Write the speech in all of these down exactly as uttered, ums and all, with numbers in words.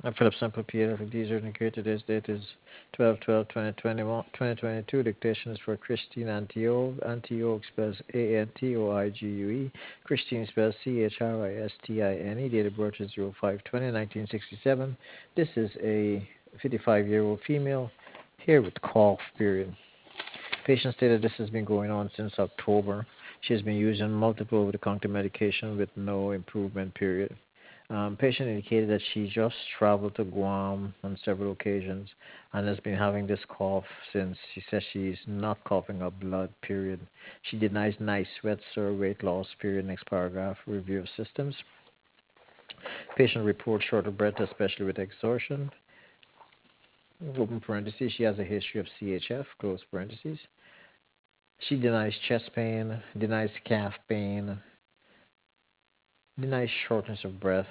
Uh, Philip Sample pediatric these are indicated. Today's date is twelve twelve twenty twenty-one twenty twenty-two. Dictation is for Christine Antiogue. Antiogue spells A N T O I G U E. Christine spells C H R I S T I N E. Date of birth is zero five twenty nineteen sixty-seven. This is a fifty-five year old female here with cough period. Patient stated this has been going on since October. She has been using multiple over the counter medication with no improvement period. Um, patient indicated that she just traveled to Guam on several occasions and has been having this cough since. She says she's not coughing up blood, period. She denies night sweats or weight loss, period. Next paragraph, review of systems. Patient reports short of breath, especially with exhaustion. Open parentheses, she has a history of C H F, close parentheses. She denies chest pain, denies calf pain, denies shortness of breath,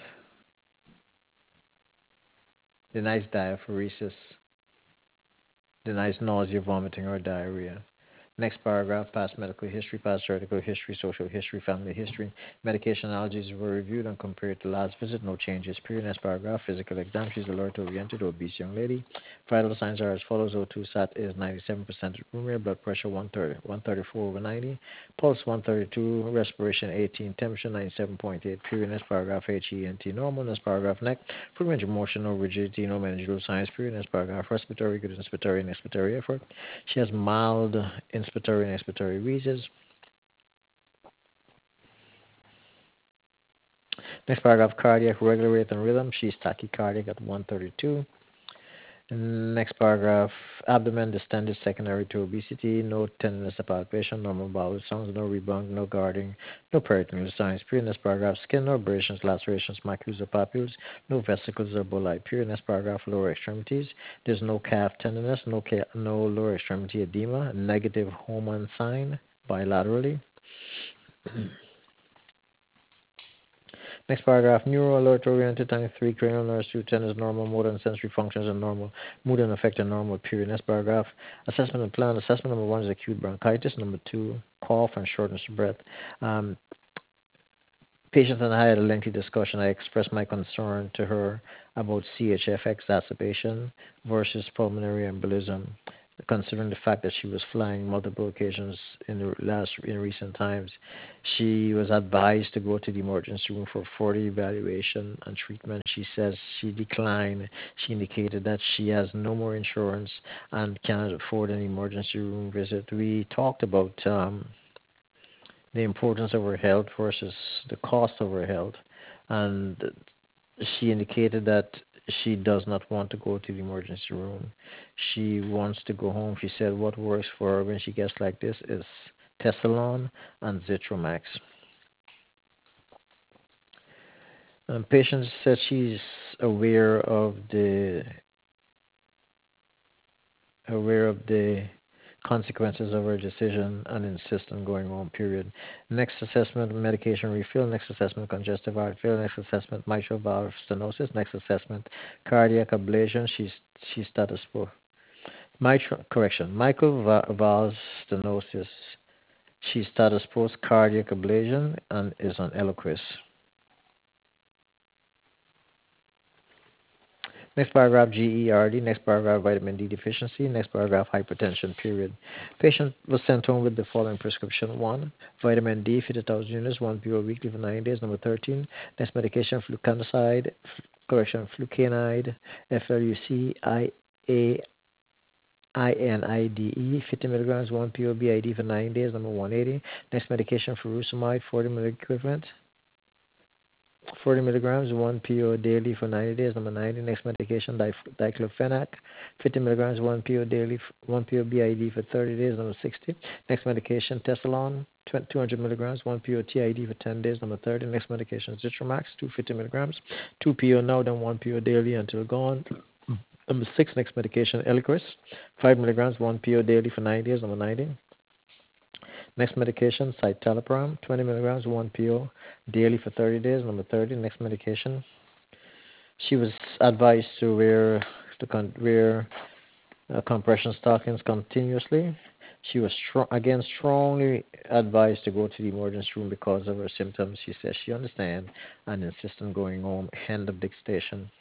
denies diaphoresis, denies nausea, vomiting, or diarrhea. Next paragraph, past medical history, past surgical history, social history, family history. Medication allergies were reviewed and compared to last visit. No changes. Period. Next paragraph, physical exam. She's alert-oriented, obese young lady. Vital signs are as follows. O two sat is ninety-seven percent room air, blood pressure one thirty, one thirty-four over ninety, pulse one thirty-two, respiration eighteen, temperature ninety-seven point eight. Period. Next paragraph, H E N T normal. Next paragraph, neck. Full range of motion, no rigidity, no meningeal signs. Period. Next paragraph, respiratory, good inspiratory and expiratory effort. She has mild inspiratory and expiratory wheezes. Next paragraph, cardiac regular rate and rhythm. She's tachycardic at one thirty-two. Next paragraph, abdomen distended secondary to obesity, no tenderness of palpation, normal bowel sounds, no rebound, no guarding, no peritoneal signs. Period. Next paragraph, skin, no abrasions, lacerations, macules or papules, no vesicles or bullae. Period. Next paragraph, lower extremities. There's no calf tenderness, no, ca- no lower extremity edema, negative Homan sign bilaterally. Next paragraph, neuro alert oriented time three, cranial nerves two, ten is normal, motor and sensory functions are normal, mood and affect are normal, period. Next paragraph, assessment and plan. Assessment number one is acute bronchitis. Number two, cough and shortness of breath. Um, patient and I had a lengthy discussion. I expressed my concern to her about C H F exacerbation versus pulmonary embolism, considering the fact that she was flying multiple occasions in the last in recent times. She was advised to go to the emergency room for further evaluation and treatment. She says she declined. She indicated that she has no more insurance and cannot afford an emergency room visit. We talked about um, the importance of her health versus the cost of her health, and she indicated that she does not want to go to the emergency room. She wants to go home. She said what works for her when she gets like this is Tessalon and Zitromax. Um, patient said she's aware of the aware of the consequences of her decision and insist on going home, period. Next assessment, medication refill. Next assessment, congestive heart failure. Next assessment, mitral valve stenosis. Next assessment, cardiac ablation. She's she's status quo. Mitral, correction, mitral valve stenosis. She status post cardiac ablation and is on Eliquis. Next paragraph, G E R D. Next paragraph, vitamin D deficiency. Next paragraph, hypertension, period. Patient was sent home with the following prescription. One, vitamin D, fifty thousand units, one pill weekly for nine days. Number thirteen, next medication, fluconazide, correction, flucanide, F L U C I A I N I D E, fifty milligrams, one pill B I D for nine days. Number one eighty, next medication, furosemide, forty milligram equivalent. forty milligrams, one P O daily for ninety days. Number ninety, next medication, diclofenac, fifty milligrams, one P O daily, one P O B I D for thirty days. Number sixty, next medication, Tessalon, two hundred milligrams, one P O T I D for ten days. Number thirty, next medication, Zitromax, two hundred fifty milligrams, two P O now, then one P O daily until gone. Number six, next medication, Eliquis, five milligrams, one P O daily for nine days. Number ninety. Next medication, citalopram, twenty milligrams, one P O daily for thirty days. Number thirty, next medication. She was advised to wear to con- wear uh, compression stockings continuously. She was str- again strongly advised to go to the emergency room because of her symptoms. She says she understands and insists on going home. End of dictation.